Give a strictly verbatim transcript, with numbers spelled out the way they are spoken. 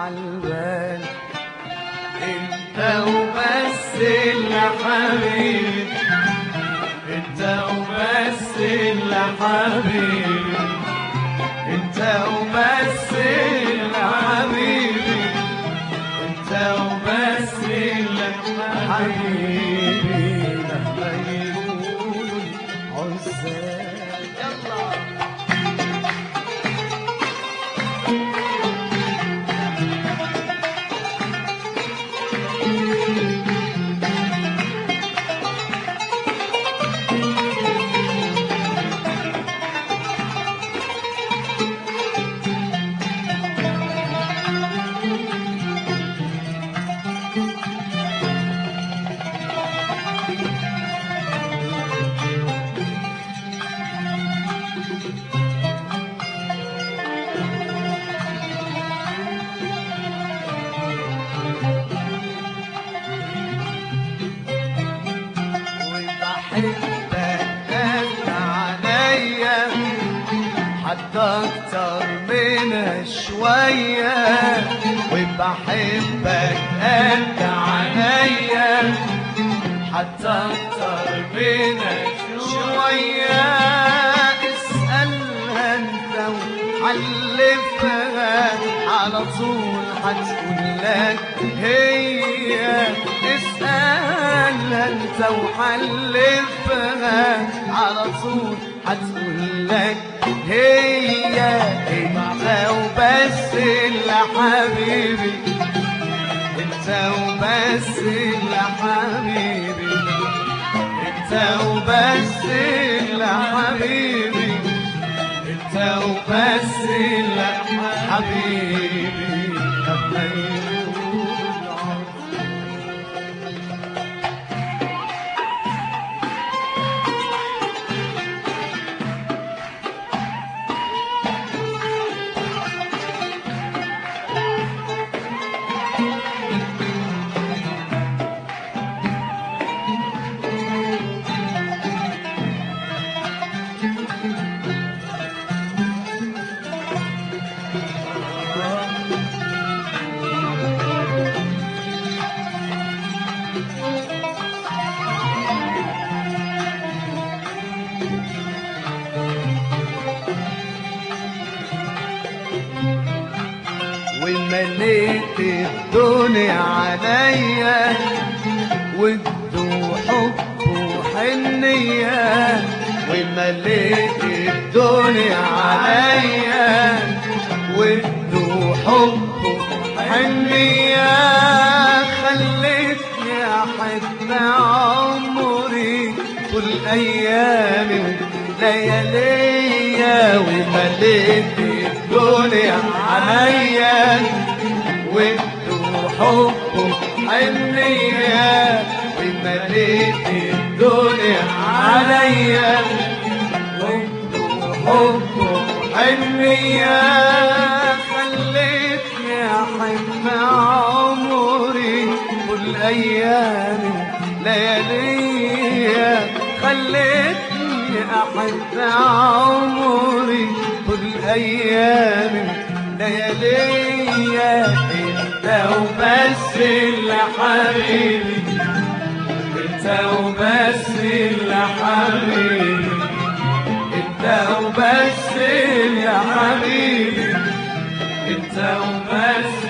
عالبال. انت وبس اللي حبيبي، انت وبس اللي حبيبي، انت وبس اللي حبيبي، انت وبس اللي حبيبي. مهما يقولوا العزال يلا أكتر من شوية، وبحبك قد عليا حتى أكتر من شوية. اسألها انت وحلفها على طول هتقول لك هي. اسألها انت وحلفها على طول هتقول لك هي. انت وبس اللي حبيبي، انت وبس اللي حبيبي، انت وبس اللي حبيبي، انت وبس اللي حبيبي. ومليت الدنيا عليا وادوا حب وحنية. ومليت الدنيا عليا وادوا حب وحنية. خلتني احب عمري كل ايامي ولياليا. ومليت الدنيا عليا وادوا حب وحنية. ومليت الدنيا عليا وادوا حب وحنية. خلتني احب عمري كل ايامي لياليا. خلتني احب عمري كل ايامي لياليا. انت وبس اللي حبيبي، انت وبس اللي حبيبي، انت وبس اللي حبيبي، انت وبس